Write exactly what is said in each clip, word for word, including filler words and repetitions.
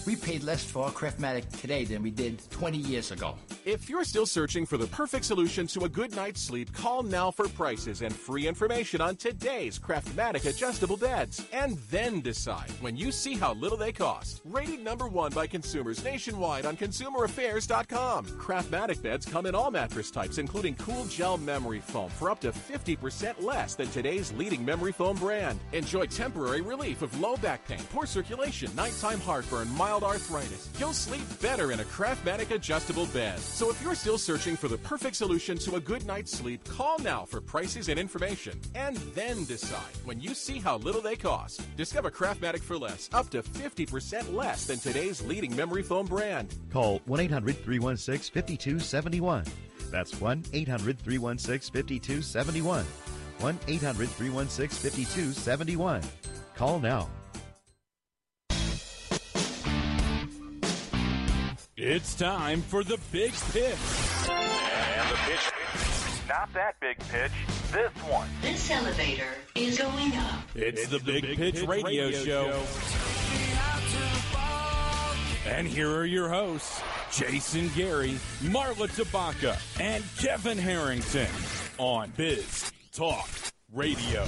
We paid less for our Craftmatic today than we did twenty years ago. If you're still searching for the perfect solution to a good night's sleep, call now for prices and free information on today's Craftmatic adjustable beds. And then decide when you see how little they cost. Rated number one by consumers nationwide on consumer affairs dot com. Craftmatic beds come in all mattress types, including cool gel memory foam for up to fifty percent less than today's leading memory foam brand. Enjoy temporary relief of low back pain, poor circulation, nighttime heartburn, mild arthritis. You'll sleep better in a Craftmatic adjustable bed. So if you're still searching for the perfect solution to a good night's sleep, call now for prices and information. And then decide when you see how little they cost. Discover Craftmatic for less, up to fifty percent less than today's leading memory foam brand. Call one eight hundred three one six five two seven one. That's one eight hundred three one six five two seven one. one eight hundred three one six five two seven one. Call now. It's time for the big pitch. And the pitch. Not that big pitch. This one. This elevator is going up. It's, it's the, the Big, big Pitch, pitch Radio, radio Show. show. And here are your hosts, Jason Gary, Marla Tabaka, and Kevin Harrington on Biz Talk Radio.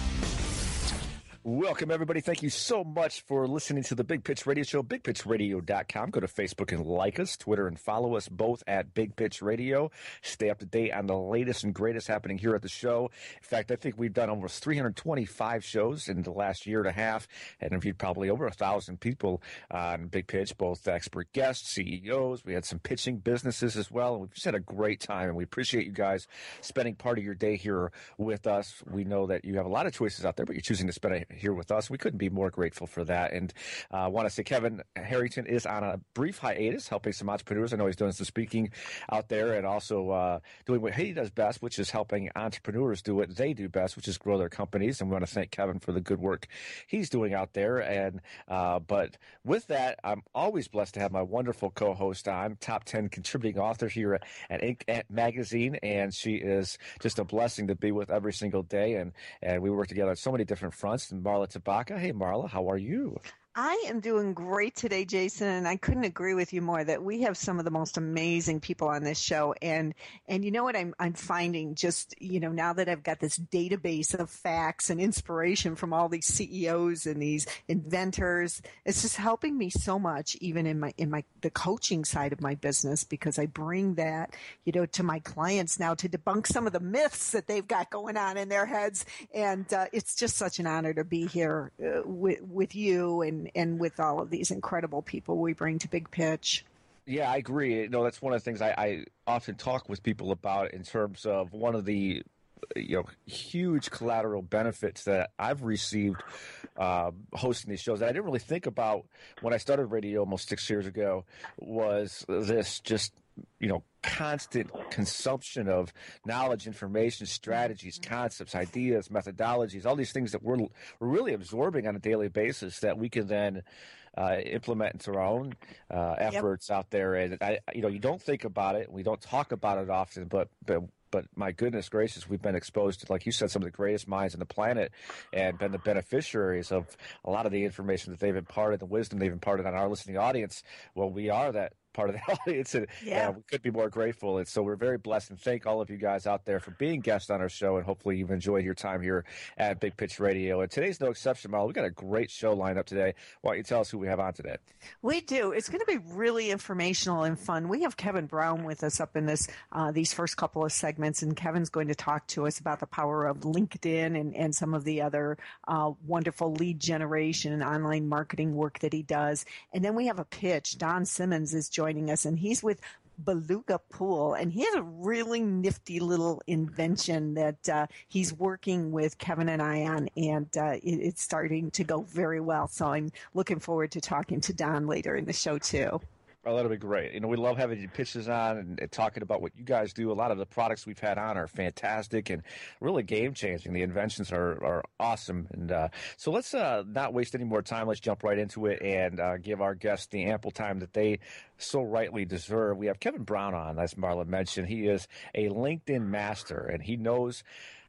Welcome, everybody. Thank you so much for listening to the Big Pitch Radio Show, big pitch radio dot com. Go to Facebook and like us, Twitter, and follow us both at Big Pitch Radio. Stay up to date on the latest and greatest happening here at the show. In fact, I think we've done almost three hundred twenty-five shows in the last year and a half and interviewed probably over a thousand people on Big Pitch, both expert guests, C E Os. We had some pitching businesses as well, and we've just had a great time, and we appreciate you guys spending part of your day here with us. We know that you have a lot of choices out there, but you're choosing to spend a here with us. We couldn't be more grateful for that. And I uh, want to say Kevin Harrington is on a brief hiatus, helping some entrepreneurs. I know he's doing some speaking out there and also uh, doing what he does best, which is helping entrepreneurs do what they do best, which is grow their companies. And we want to thank Kevin for the good work he's doing out there. And uh, but with that, I'm always blessed to have my wonderful co-host on, top ten contributing author here at Inc Magazine. And she is just a blessing to be with every single day. And, and we work together on so many different fronts. And Marla Tabaka. Hey, Marla, how are you? I am doing great today, Jason, and I couldn't agree with you more that we have some of the most amazing people on this show. And, and you know what I'm, I'm finding just, you know, now that I've got this database of facts and inspiration from all these C E Os and these inventors, it's just helping me so much, even in my, in my, the coaching side of my business, because I bring that, you know, to my clients now to debunk some of the myths that they've got going on in their heads. And, uh, it's just such an honor to be here uh, with, with you and, and with all of these incredible people we bring to Big Pitch. Yeah, I agree. You know, that's one of the things I, I often talk with people about in terms of one of the you know huge collateral benefits that I've received uh, hosting these shows that I didn't really think about when I started radio almost six years ago was this just you know constant consumption of knowledge, information, strategies, concepts, ideas, methodologies, all these things that we're, we're really absorbing on a daily basis that we can then uh, implement into our own uh, efforts yep. out there. And I, you know, you don't think about it. We don't talk about it often, but, but But my goodness gracious, we've been exposed to, like you said, some of the greatest minds on the planet and been the beneficiaries of a lot of the information that they've imparted, the wisdom they've imparted on our listening audience. Well, we are that part of the audience, and yeah. uh, we could be more grateful. And so we're very blessed, and thank all of you guys out there for being guests on our show, and hopefully you've enjoyed your time here at Big Pitch Radio. And today's no exception, Marla. We've got a great show lined up today. Why don't you tell us who we have on today? We do. It's going to be really informational and fun. We have Kevin Brown with us up in this uh, these first couple of segments, and Kevin's going to talk to us about the power of LinkedIn and, and some of the other uh, wonderful lead generation and online marketing work that he does. And then we have a pitch. Don Simmons is joining us, and he's with Beluga Pool, and he has a really nifty little invention that uh, he's working with Kevin and I on, and uh, it, it's starting to go very well. So I'm looking forward to talking to Don later in the show too. Oh, that'll be great. You know, we love having you pitches on and, and talking about what you guys do. A lot of the products we've had on are fantastic and really game-changing. The inventions are, are awesome. And uh, so let's uh, not waste any more time. Let's jump right into it and uh, give our guests the ample time that they so rightly deserve. We have Kevin Brown on, as Marla mentioned. He is a LinkedIn master, and he knows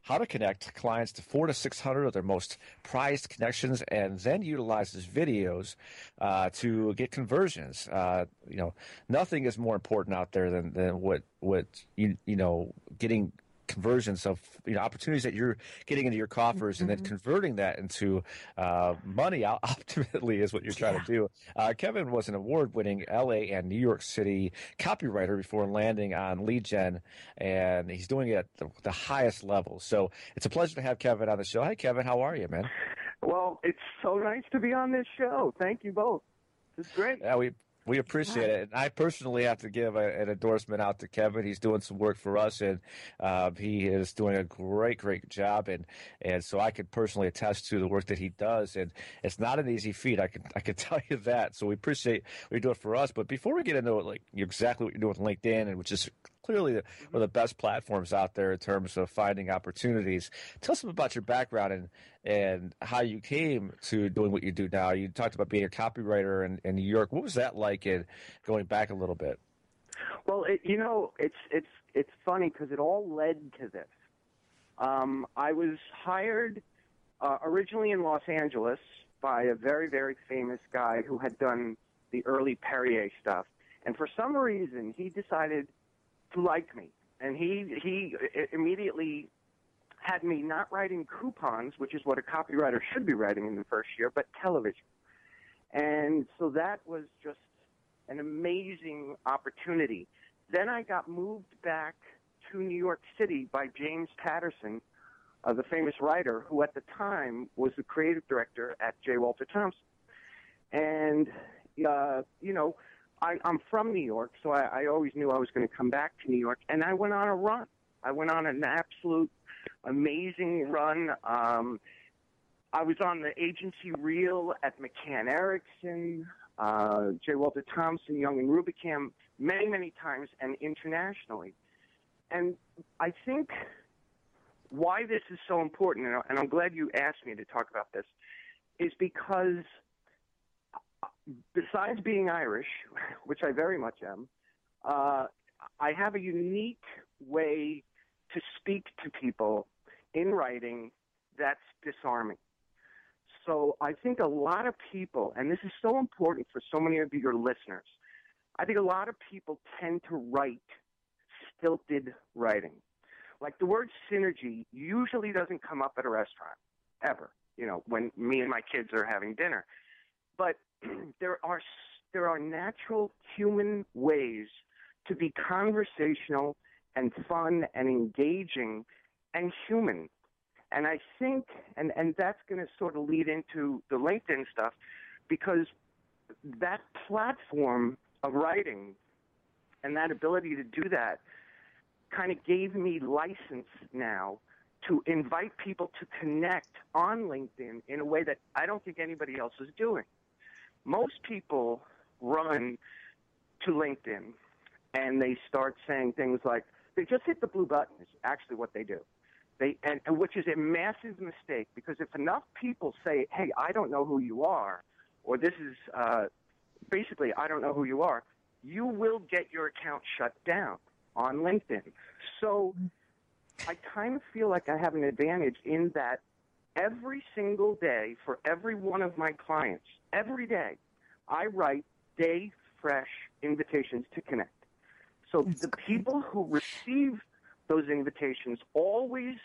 how to connect clients to four to six hundred of their most prized connections, and then utilizes videos uh, to get conversions. Uh, you know, nothing is more important out there than, than what what you you know getting conversions of you know opportunities that you're getting into your coffers, mm-hmm. and then converting that into uh, money. Ultimately, is what you're trying yeah. to do. Uh, Kevin was an award-winning L A and New York City copywriter before landing on Lead Gen, and he's doing it at the, the highest level. So it's a pleasure to have Kevin on the show. Hi, Kevin. How are you, man? Well, it's so nice to be on this show. Thank you both. It's great. Yeah, we. We appreciate it. And I personally have to give a, an endorsement out to Kevin. He's doing some work for us, and uh, he is doing a great, great job. And, and so I could personally attest to the work that he does. And it's not an easy feat. I can I can tell you that. So we appreciate what you do it for us. But before we get into it, like exactly what you're doing with LinkedIn, and which is clearly the, one of the best platforms out there in terms of finding opportunities, tell us about your background and and how you came to doing what you do now. You talked about being a copywriter in, in New York. What was that like in going back a little bit? Well, it, you know, it's it's it's funny because it all led to this. Um, I was hired uh, originally in Los Angeles by a very, very famous guy who had done the early Perrier stuff. And for some reason, he decided to like me. And he he immediately had me not writing coupons, which is what a copywriter should be writing in the first year, but television. And so that was just an amazing opportunity. Then I got moved back to New York City by James Patterson, uh, the famous writer, who at the time was the creative director at J. Walter Thompson. And, uh, you know, I, I'm from New York, so I, I always knew I was going to come back to New York. And I went on a run. I went on an absolute amazing run. Um, I was on the agency reel at McCann Erickson, uh, J. Walter Thompson, Young and Rubicam, many, many times, and internationally. And I think why this is so important, and I'm glad you asked me to talk about this, is because besides being Irish, which I very much am, uh, I have a unique way to speak to people in writing that's disarming. So I think a lot of people, and this is so important for so many of your listeners, I think a lot of people tend to write stilted writing. Like the word synergy usually doesn't come up at a restaurant, ever, you know, when me and my kids are having dinner. But there are there are natural human ways to be conversational and fun and engaging and human. And I think, and, and that's going to sort of lead into the LinkedIn stuff, because that platform of writing and that ability to do that kind of gave me license now to invite people to connect on LinkedIn in a way that I don't think anybody else is doing. Most people run to LinkedIn and they start saying things like, they just hit the blue button is actually what they do. They, and, and which is a massive mistake, because if enough people say, hey, I don't know who you are, or this is uh, basically, I don't know who you are, you will get your account shut down on LinkedIn. So I kind of feel like I have an advantage in that every single day for every one of my clients, every day, I write day fresh invitations to connect. So the people who receive those invitations always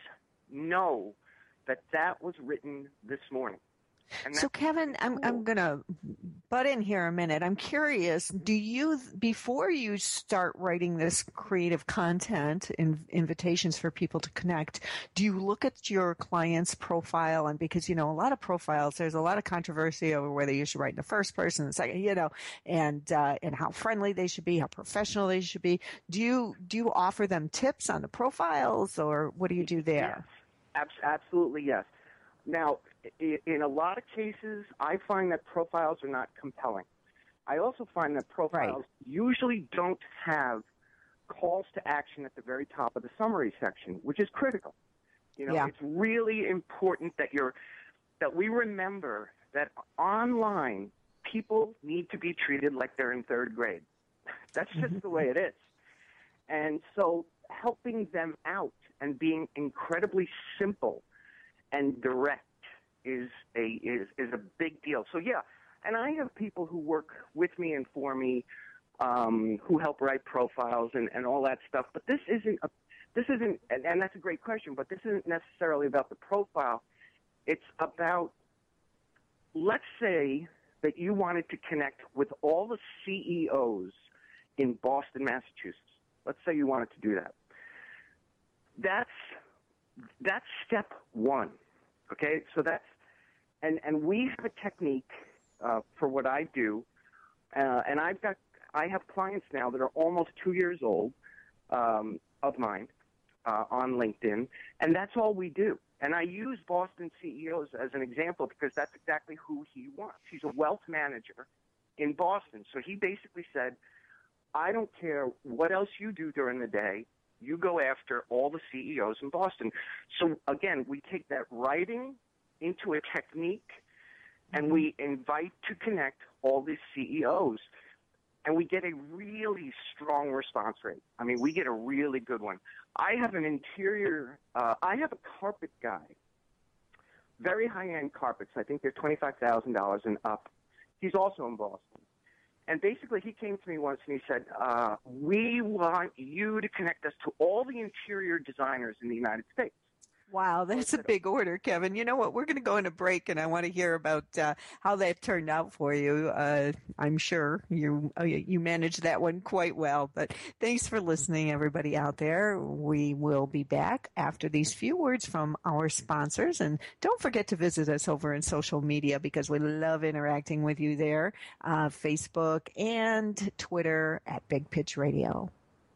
know that that was written this morning. And so, Kevin, cool. I'm I'm going to butt in here a minute. I'm curious, do you, before you start writing this creative content and invitations for people to connect, do you look at your client's profile? And because, you know, a lot of profiles, there's a lot of controversy over whether you should write in the first person, the second, you know, and uh, and how friendly they should be, how professional they should be. Do you do you offer them tips on the profiles, or what do you do there? Yes, absolutely, yes. Now, in a lot of cases, I find that profiles are not compelling. I also find that profiles right. usually don't have calls to action at the very top of the summary section, which is critical. You know, yeah. It's really important that you're that we remember that online people need to be treated like they're in third grade. That's just mm-hmm. the way it is. And so helping them out and being incredibly simple and direct is a is is a big deal. So yeah, and I have people who work with me and for me, um, who help write profiles and, and all that stuff. But this isn't a, this isn't, and, and that's a great question. But this isn't necessarily about the profile. It's about, let's say that you wanted to connect with all the C E Os in Boston, Massachusetts. Let's say you wanted to do that. That's that's step one. Okay, so that's and and we have a technique uh, for what I do, uh, and I've got I have clients now that are almost two years old um, of mine uh, on LinkedIn, and that's all we do. And I use Boston C E Os as an example because that's exactly who he wants. He's a wealth manager in Boston, so he basically said, "I don't care what else you do during the day. You go after all the C E Os in Boston." So, again, we take that writing into a technique, and we invite to connect all these C E Os, and we get a really strong response rate. I mean, we get a really good one. I have an interior uh, – I have a carpet guy, very high-end carpets. I think they're twenty-five thousand dollars and up. He's also in Boston. And basically, he came to me once and he said, uh, we want you to connect us to all the interior designers in the United States. Wow, that's a big order, Kevin. You know what? We're going to go in a break, and I want to hear about uh, how that turned out for you. Uh, I'm sure you uh, you managed that one quite well. But thanks for listening, everybody out there. We will be back after these few words from our sponsors. And don't forget to visit us over in social media because we love interacting with you there, uh, Facebook and Twitter at Big Pitch Radio.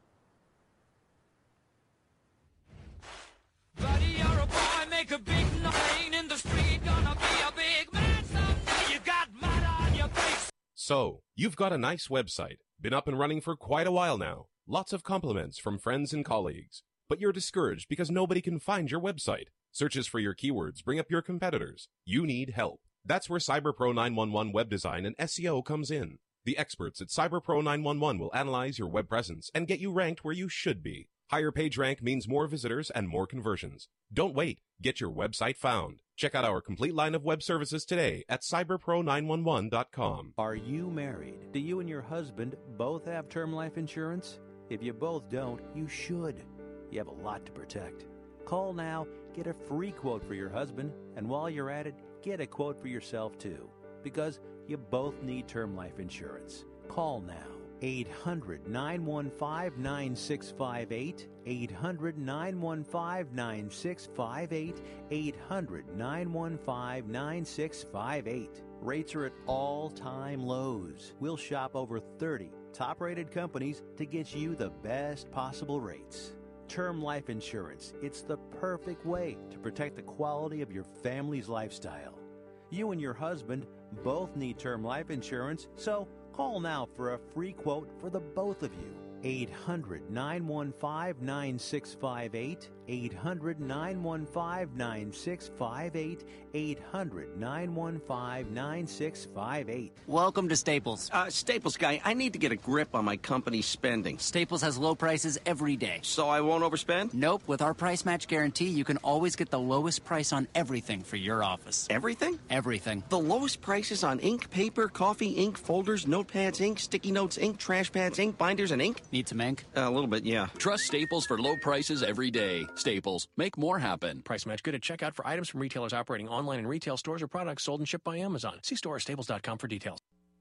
Buddy, you're a boy, make a big nine in the street, gonna be a big man someday. You got mud on your face. So, you've got a nice website, been up and running for quite a while now. Lots of compliments from friends and colleagues. But you're discouraged because nobody can find your website. Searches for your keywords bring up your competitors. You need help. That's where CyberPro nine one one Web Design and S E O comes in. The experts at CyberPro nine one one will analyze your web presence and get you ranked where you should be. Higher page rank means more visitors and more conversions. Don't wait. Get your website found. Check out our complete line of web services today at cyber pro nine one one dot com. Are you married? Do you and your husband both have term life insurance? If you both don't, you should. You have a lot to protect. Call now, get a free quote for your husband, and while you're at it, get a quote for yourself too. Because you both need term life insurance. Call now. eight hundred, nine one five, nine six five eight, eight hundred, nine one five, nine six five eight, eight hundred, nine one five, nine six five eight. Rates are at all-time lows. We'll shop over thirty top-rated companies to get you the best possible rates. Term life insurance, it's the perfect way to protect the quality of your family's lifestyle. You and your husband both need term life insurance, so call now for a free quote for the both of you. eight hundred, nine one five, nine six five eight, eight hundred, nine one five, nine six five eight, eight hundred, nine one five, nine six five eight. Welcome to Staples. Uh, Staples guy, I need to get a grip on my company's spending. Staples has low prices every day. So I won't overspend? Nope. With our price match guarantee, you can always get the lowest price on everything for your office. Everything? Everything. The lowest prices on ink, paper, coffee, ink, folders, notepads, ink, sticky notes, ink, trash pads, ink, binders, and ink? Need some ink? Uh, a little bit, yeah. Trust Staples for low prices every day. Staples. Make more happen. Price match good at checkout for items from retailers operating online in retail stores or products sold and shipped by Amazon. See store or staples dot com for details.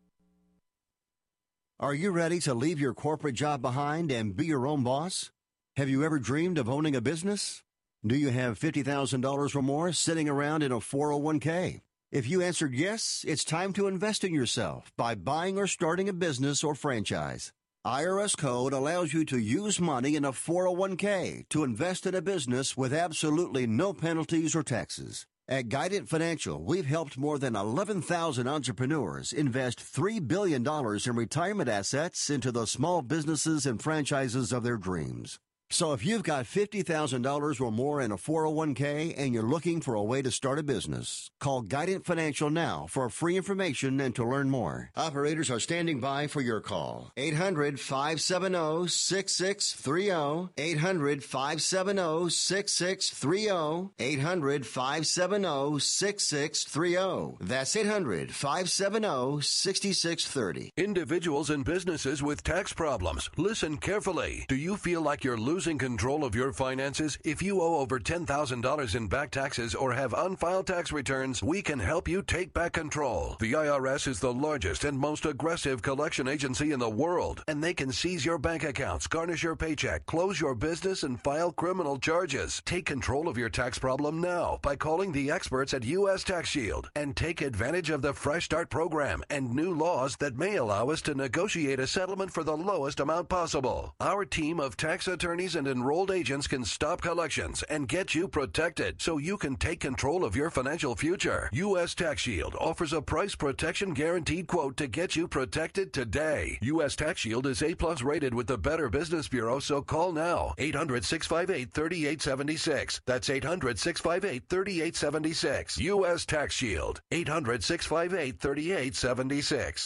Are you ready to leave your corporate job behind and be your own boss? Have you ever dreamed of owning a business? Do you have fifty thousand dollars or more sitting around in a four oh one k? If you answered yes, it's time to invest in yourself by buying or starting a business or franchise. I R S Code allows you to use money in a four oh one k to invest in a business with absolutely no penalties or taxes. At Guidant Financial, we've helped more than eleven thousand entrepreneurs invest three billion dollars in retirement assets into the small businesses and franchises of their dreams. So if you've got fifty thousand dollars or more in a four oh one k and you're looking for a way to start a business, call Guidant Financial now for free information and to learn more. Operators are standing by for your call. eight hundred, five seven zero, six six three zero. eight hundred, five seven zero, six six three zero. eight hundred, five seven zero, six six three zero. That's eight hundred, five seven zero, six six three zero. Individuals and businesses with tax problems, listen carefully. Do you feel like you're losing control of your finances? If you owe over ten thousand dollars in back taxes or have unfiled tax returns, we can help you take back control. The I R S is the largest and most aggressive collection agency in the world, and they can seize your bank accounts, garnish your paycheck, close your business, and file criminal charges. Take control of your tax problem now by calling the experts at U S Tax Shield and take advantage of the Fresh Start program and new laws that may allow us to negotiate a settlement for the lowest amount possible. Our team of tax attorneys and enrolled agents can stop collections and get you protected so you can take control of your financial future. U S Tax Shield offers a price protection guaranteed quote to get you protected today. U S Tax Shield is A plus rated with the Better Business Bureau, so call now. eight hundred, six five eight, three eight seven six. That's eight hundred, six five eight, three eight seven six. U S Tax Shield. eight hundred, six five eight, three eight seven six.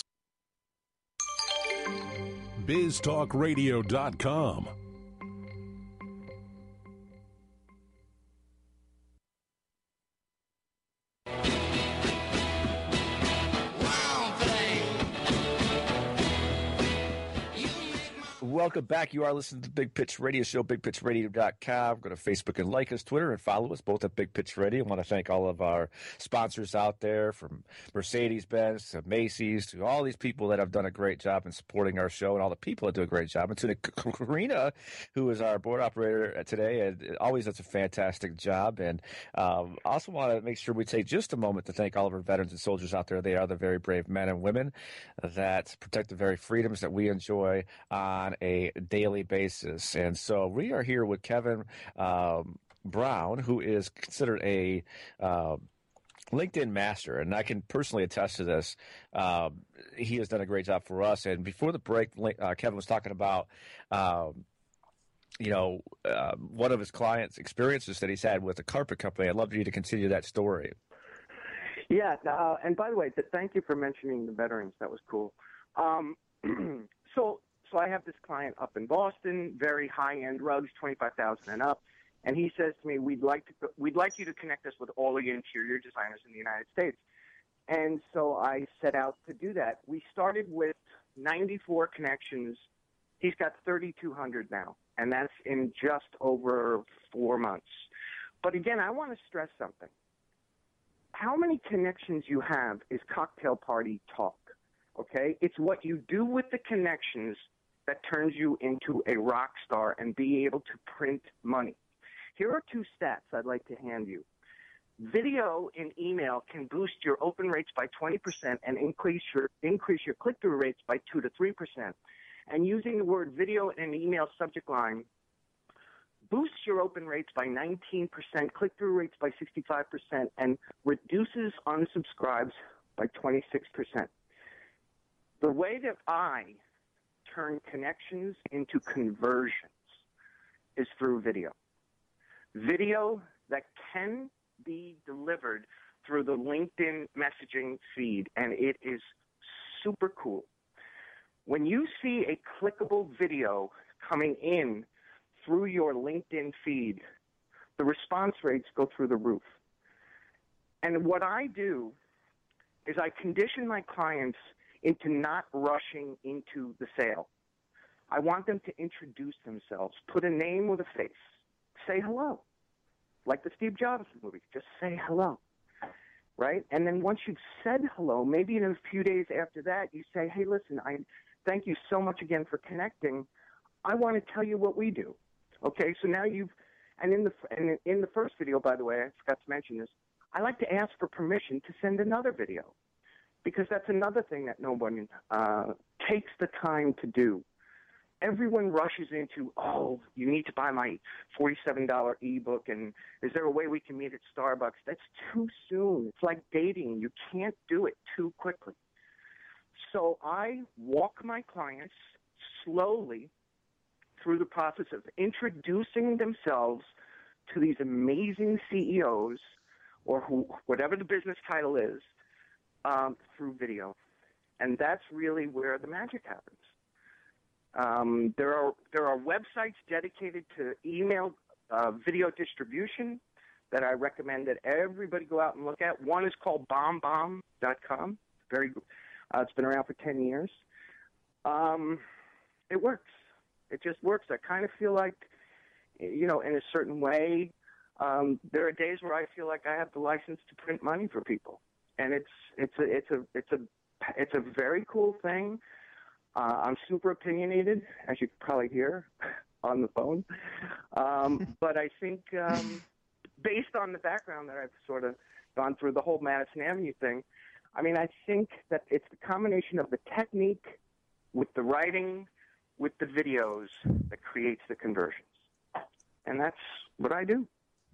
biz talk radio dot com. Welcome back. You are listening to the Big Pitch Radio Show, big pitch radio dot com. Go to Facebook and like us, Twitter, and follow us both at Big Pitch Radio. I want to thank all of our sponsors out there, from Mercedes-Benz to Macy's to all these people that have done a great job in supporting our show, and all the people that do a great job. And to Karina, who is our board operator today, and always does a fantastic job. And um, I also want to make sure we take just a moment to thank all of our veterans and soldiers out there. They are the very brave men and women that protect the very freedoms that we enjoy on a daily basis. And so we are here with Kevin um, Brown, who is considered a uh, LinkedIn master, and I can personally attest to this. Uh, he has done a great job for us. And before the break, uh, Kevin was talking about um, you know, uh, one of his clients' experiences that he's had with a carpet company. I'd love you to continue that story. Yeah, uh, and by the way, th- thank you for mentioning the veterans. That was cool. Um, so So I have this client up in Boston, very high-end rugs, twenty-five thousand dollars and up, and he says to me, "We'd like to, we'd like you to connect us with all the interior designers in the United States." And so I set out to do that. We started with ninety-four connections. He's got thirty-two hundred now, and that's in just over four months. But again, I want to stress something. How many connections you have is cocktail party talk, okay? It's what you do with the connections that turns you into a rock star and be able to print money. Here are two stats I'd like to hand you. Video in email can boost your open rates by twenty percent and increase your increase your click-through rates by two to three percent. And using the word video in an email subject line boosts your open rates by nineteen percent, click-through rates by sixty-five percent, and reduces unsubscribes by twenty-six percent. The way that I turn connections into conversions is through video. Video that can be delivered through the LinkedIn messaging feed, and it is super cool. When you see a clickable video coming in through your LinkedIn feed, the response rates go through the roof. And what I do is I condition my clients into not rushing into the sale. I want them to introduce themselves, put a name with a face, say hello. Like the Steve Jobs movie, just say hello, right? And then once you've said hello, maybe in a few days after that, you say, hey, listen, I thank you so much again for connecting. I want to tell you what we do. Okay, so now you've, and in the and in the first video, by the way, I forgot to mention this, I like to ask for permission to send another video, because that's another thing that no one uh, takes the time to do. Everyone rushes into, oh, you need to buy my forty-seven dollars ebook, and is there a way we can meet at Starbucks? That's too soon. It's like dating. You can't do it too quickly. So I walk my clients slowly through the process of introducing themselves to these amazing C E Os or who, whatever the business title is, um, through video. And that's really where the magic happens. Um, there are there are websites dedicated to email uh, video distribution that I recommend that everybody go out and look at. One is called bomb bomb dot com. Very good. Uh, it's been around for ten years. Um, it works. It just works. I kind of feel like, you know, in a certain way, um, there are days where I feel like I have the license to print money for people, and it's it's a it's a it's a it's a very cool thing. Uh, I'm super opinionated, as you can probably hear on the phone, um, but I think um, based on the background that I've sort of gone through, the whole Madison Avenue thing, I mean, I think that it's the combination of the technique with the writing, with the videos that creates the conversions. And that's what I do.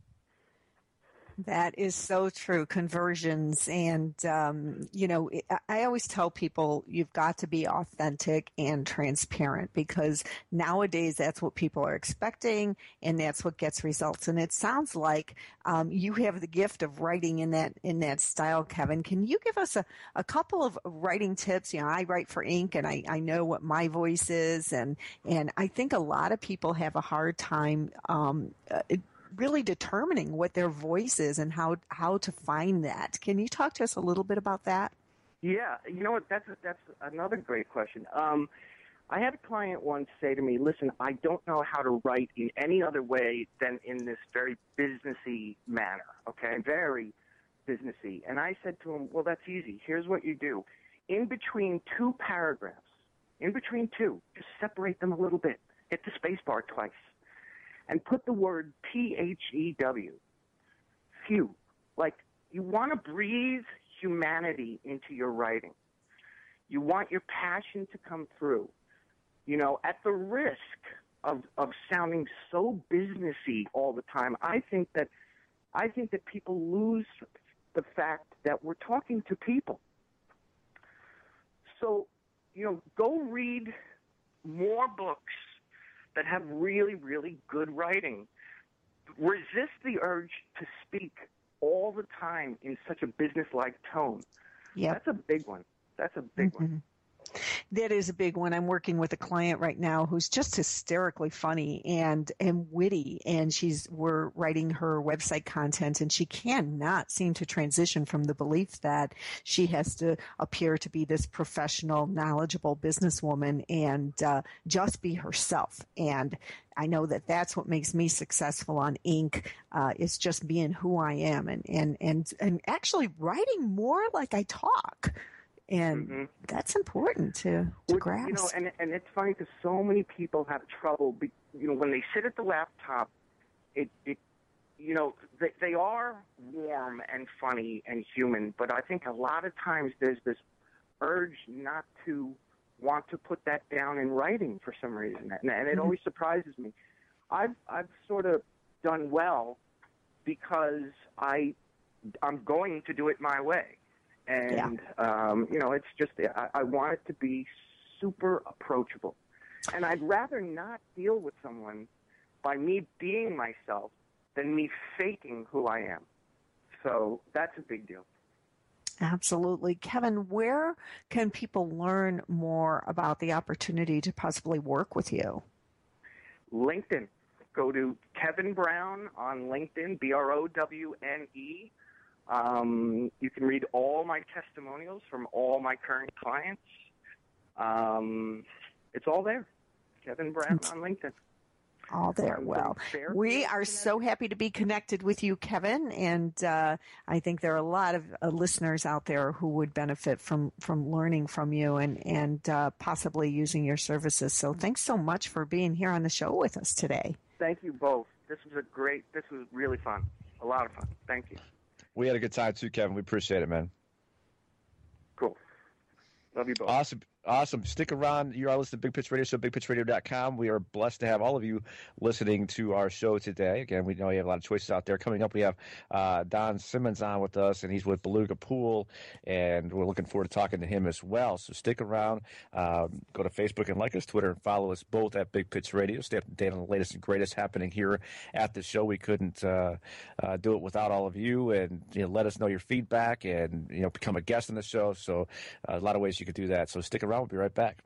That is so true. Conversions. And, um, you know, I always tell people you've got to be authentic and transparent, because nowadays that's what people are expecting and that's what gets results. And it sounds like um, you have the gift of writing in that in that style, Kevin. Can you give us a, a couple of writing tips? You know, I write for Ink, and I, I know what my voice is. And, and I think a lot of people have a hard time um, uh, really determining what their voice is and how how to find that. Can you talk to us a little bit about that? Yeah, you know what? That's that's another great question. Um, I had a client once say to me, "Listen, I don't know how to write in any other way than in this very businessy manner. Okay, very businessy." And I said to him, "Well, that's easy. Here's what you do: in between two paragraphs, in between two, just separate them a little bit. Hit the space bar twice." And put the word P H E W, few. Like, you want to breathe humanity into your writing. You want your passion to come through. You know, at the risk of, of sounding so businessy all the time, I think that I think that people lose the fact that we're talking to people. So, you know, go read more books that have really, really good writing. Resist the urge to speak all the time in such a business-like tone. Yeah, that's a big one. That's a big mm-hmm. one. That is a big one. I'm working with a client right now who's just hysterically funny and, and witty, and she's we're writing her website content, and she cannot seem to transition from the belief that she has to appear to be this professional, knowledgeable businesswoman and uh, just be herself. And I know that that's what makes me successful on Ink, uh, is just being who I am and, and, and, and actually writing more like I talk. And mm-hmm. that's important to, to Which, grasp. You know, and, and it's funny because so many people have trouble, be, you know, when they sit at the laptop, it, it you know, they, they are warm and funny and human, but I think a lot of times there's this urge not to want to put that down in writing for some reason, and, and it mm-hmm. always surprises me. I've I've sort of done well because I I'm going to do it my way. And, yeah. um, you know, it's just, I, I want it to be super approachable. And I'd rather not deal with someone by me being myself than me faking who I am. So that's a big deal. Absolutely. Kevin, where can people learn more about the opportunity to possibly work with you? LinkedIn. Go to Kevin Brown on LinkedIn, B R O W N E. Um, you can read all my testimonials from all my current clients. Um, it's all there. Kevin Brown on LinkedIn. All there. Well, we are so happy to be connected with you, Kevin, and uh, I think there are a lot of uh, listeners out there who would benefit from, from learning from you and, and uh, possibly using your services. So thanks so much for being here on the show with us today. Thank you both. This was a great, this was really fun. A lot of fun. Thank you. We had a good time too, Kevin. We appreciate it, man. Cool. Love you both. Awesome. Awesome. Stick around. You are listening to Big Pitch Radio Show, big pitch radio dot com. We are blessed to have all of you listening to our show today. Again, we know you have a lot of choices out there. Coming up, we have uh, Don Simmons on with us, and he's with Beluga Pool, and we're looking forward to talking to him as well. So stick around. Um, go to Facebook and like us, Twitter, and follow us both at Big Pitch Radio. Stay up to date on the latest and greatest happening here at the show. We couldn't uh, uh, do it without all of you, and you know, let us know your feedback, and you know, become a guest on the show. So uh, a lot of ways you could do that. So stick around. We'll be right back.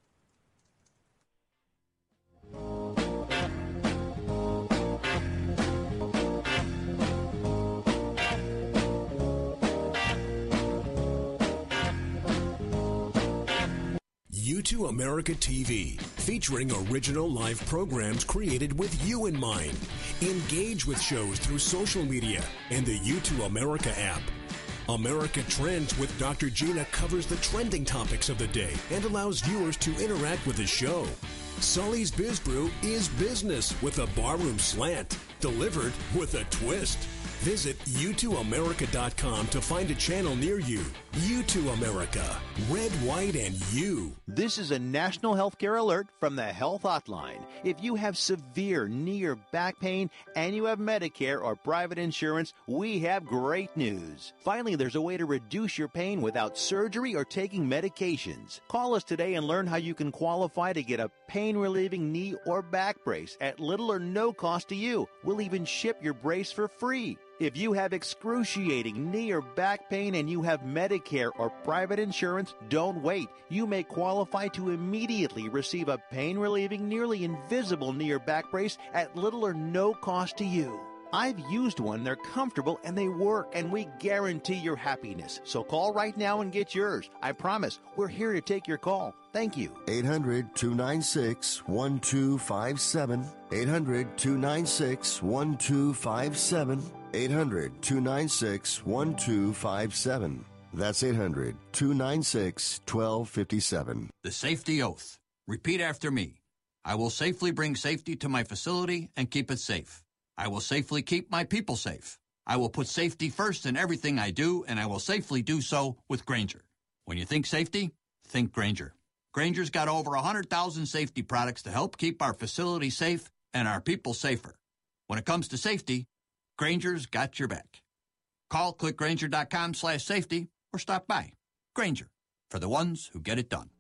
U two America T V, featuring original live programs created with you in mind. Engage with shows through social media and the U two America app. America Trends with Doctor Gina covers the trending topics of the day and allows viewers to interact with the show. Sully's Biz Brew is business with a barroom slant, delivered with a twist. Visit U two America dot com to find a channel near you. U two America, red, white, and you. This is a national healthcare alert from the Health Hotline. If you have severe knee or back pain and you have Medicare or private insurance, we have great news. Finally, there's a way to reduce your pain without surgery or taking medications. Call us today and learn how you can qualify to get a pain-relieving knee or back brace at little or no cost to you. We'll even ship your brace for free. If you have excruciating knee or back pain and you have Medicare or private insurance, don't wait. You may qualify to immediately receive a pain-relieving, nearly invisible knee or back brace at little or no cost to you. I've used one. They're comfortable and they work, and we guarantee your happiness. So call right now and get yours. I promise we're here to take your call. Thank you. eight hundred, two nine six, one two five seven. eight hundred, two nine six, one two five seven. eight hundred, two nine six, one two five seven. That's eight hundred, two nine six, one two five seven. The safety oath. Repeat after me. I will safely bring safety to my facility and keep it safe. I will safely keep my people safe. I will put safety first in everything I do, and I will safely do so with Grainger. When you think safety, think Grainger. Grainger's got over one hundred thousand safety products to help keep our facility safe and our people safer. When it comes to safety, Grainger's got your back. Call click grainger dot com slash safety or stop by. Grainger, for the ones who get it done.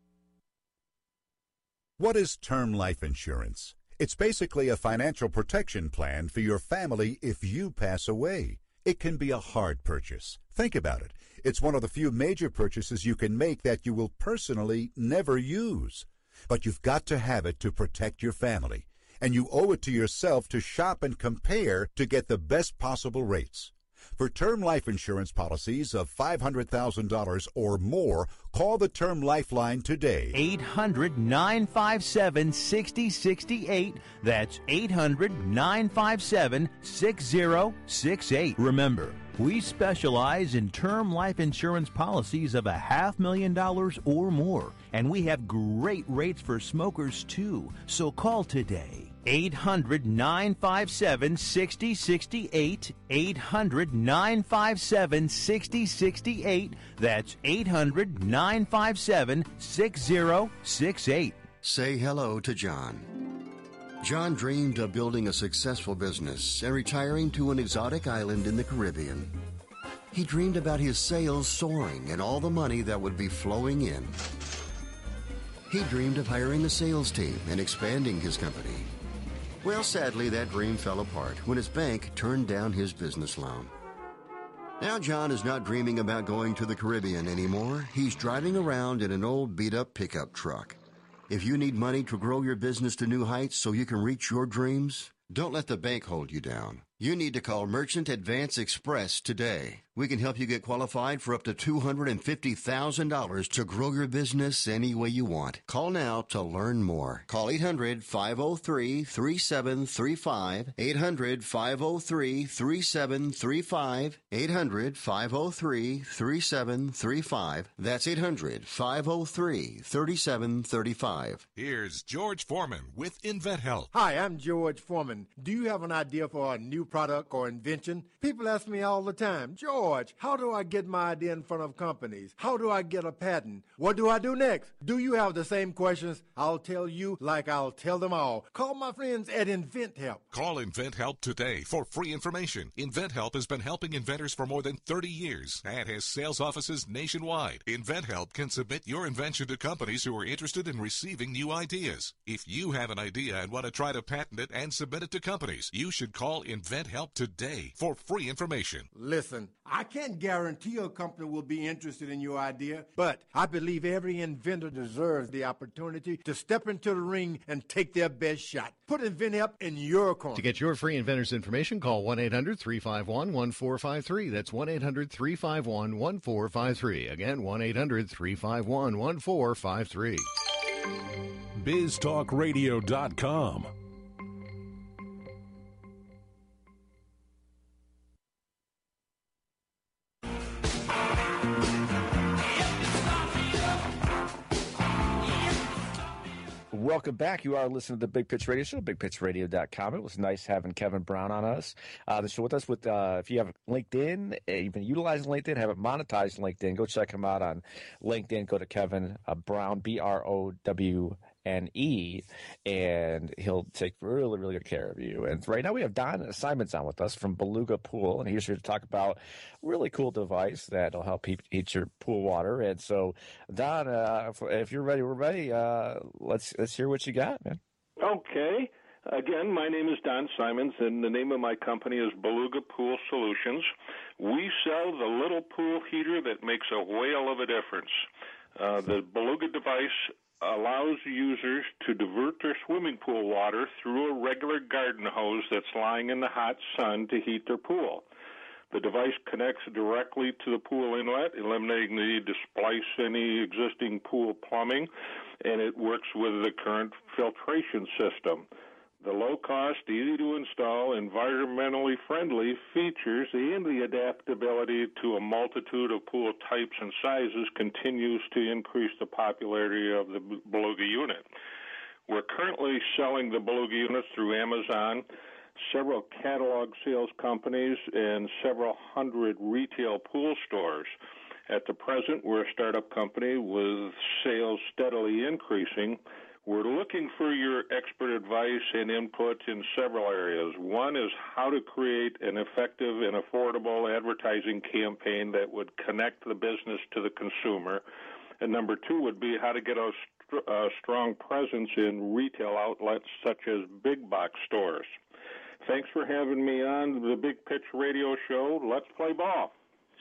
What is term life insurance? It's basically a financial protection plan for your family if you pass away. It can be a hard purchase. Think about it. It's one of the few major purchases you can make that you will personally never use. But you've got to have it to protect your family. And you owe it to yourself to shop and compare to get the best possible rates. For term life insurance policies of five hundred thousand dollars or more, call the Term Lifeline today. eight hundred, nine five seven, six zero six eight. That's eight hundred, nine five seven, six zero six eight. Remember, we specialize in term life insurance policies of a half million dollars or more, and we have great rates for smokers too. So call today. eight hundred, nine five seven, six zero six eight. eight hundred, nine five seven, six zero six eight. That's eight hundred, nine five seven, six zero six eight. Say hello to John. John dreamed of building a successful business and retiring to an exotic island in the Caribbean. He dreamed about his sales soaring and all the money that would be flowing in. He dreamed of hiring a sales team and expanding his company. Well, sadly, that dream fell apart when his bank turned down his business loan. Now John is not dreaming about going to the Caribbean anymore. He's driving around in an old beat-up pickup truck. If you need money to grow your business to new heights so you can reach your dreams, don't let the bank hold you down. You need to call Merchant Advance Express today. We can help you get qualified for up to two hundred fifty thousand dollars to grow your business any way you want. Call now to learn more. Call eight hundred, five oh three, three seven three five, eight hundred, five oh three, three seven three five, eight hundred, five oh three, three seven three five. That's eight hundred, five oh three, three seven three five. Here's George Foreman with InventHealth. Hi, I'm George Foreman. Do you have an idea for a new product or invention? People ask me all the time, George, how do I get my idea in front of companies? How do I get a patent? What do I do next? Do you have the same questions? I'll tell you like I'll tell them all. Call my friends at InventHelp. Call InventHelp today for free information. InventHelp has been helping inventors for more than thirty years and has sales offices nationwide. InventHelp can submit your invention to companies who are interested in receiving new ideas. If you have an idea and want to try to patent it and submit it to companies, you should call InventHelp today for free information. Listen, I can't guarantee a company will be interested in your idea, but I believe every inventor deserves the opportunity to step into the ring and take their best shot. Put InventHelp in your corner. To get your free inventor's information, call one eight hundred three five one one four five three. That's one eight hundred three five one one four five three. Again, one eight hundred three five one one four five three. biz talk radio dot com. Welcome back. You are listening to the Big Pitch Radio Show, big pitch radio dot com. It was nice having Kevin Brown on us. Uh, the show with us with, uh, if you have LinkedIn, uh, you've been utilizing LinkedIn, haven't monetized LinkedIn, go check him out on LinkedIn. Go to Kevin uh, Brown, B R O W N E, and he'll take really, really good care of you. And right now we have Don Simons on with us from Beluga Pool, and he's here to talk about a really cool device that'll help heat, heat your pool water. And so, Don, uh, if you're ready, we're ready. Uh, let's let's hear what you got, man. Okay. Again, my name is Don Simons, and the name of my company is Beluga Pool Solutions. We sell the little pool heater that makes a whale of a difference. Uh, the Beluga device allows users to divert their swimming pool water through a regular garden hose that's lying in the hot sun to heat their pool. The device connects directly to the pool inlet, eliminating the need to splice any existing pool plumbing, and it works with the current filtration system. The low-cost, easy-to-install, environmentally friendly features and the adaptability to a multitude of pool types and sizes continues to increase the popularity of the Beluga unit. We're currently selling the Beluga units through Amazon, several catalog sales companies, and several hundred retail pool stores. At the present, we're a startup company with sales steadily increasing. We're looking for your expert advice and input in several areas. One is how to create an effective and affordable advertising campaign that would connect the business to the consumer. And number two would be how to get a, st- a strong presence in retail outlets such as big box stores. Thanks for having me on the Big Pitch Radio Show. Let's play ball.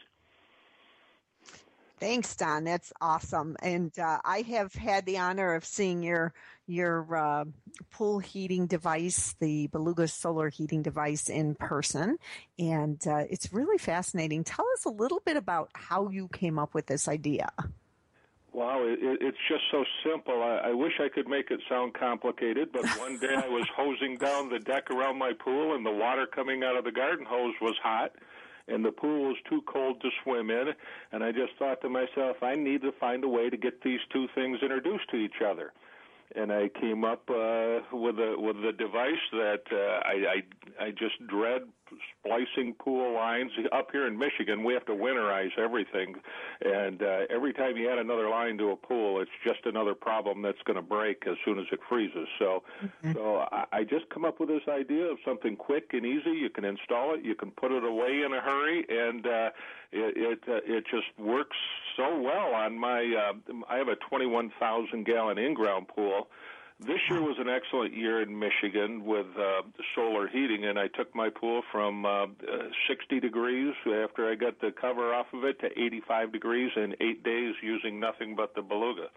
Thanks, Don. That's awesome. And uh, I have had the honor of seeing your your uh, pool heating device, the Beluga solar heating device, in person, and uh, it's really fascinating. Tell us a little bit about how you came up with this idea. Wow, it, it's just so simple. I, I wish I could make it sound complicated, but one day I was hosing down the deck around my pool, and the water coming out of the garden hose was hot, and the pool was too cold to swim in, and I just thought to myself, I need to find a way to get these two things introduced to each other. And I came up uh, with a with a device that uh, I, I I just dread splicing pool lines. Up here in Michigan, we have to winterize everything, and uh, every time you add another line to a pool, it's just another problem that's going to break as soon as it freezes. So, mm-hmm. so I, I just come up with this idea of something quick and easy. You can install it, you can put it away in a hurry, and uh, it it, uh, it just works so well on my. Uh, I have a twenty-one thousand gallon in-ground pool. This year was an excellent year in Michigan with uh, solar heating, and I took my pool from uh, sixty degrees after I got the cover off of it to eighty-five degrees in eight days using nothing but the Beluga.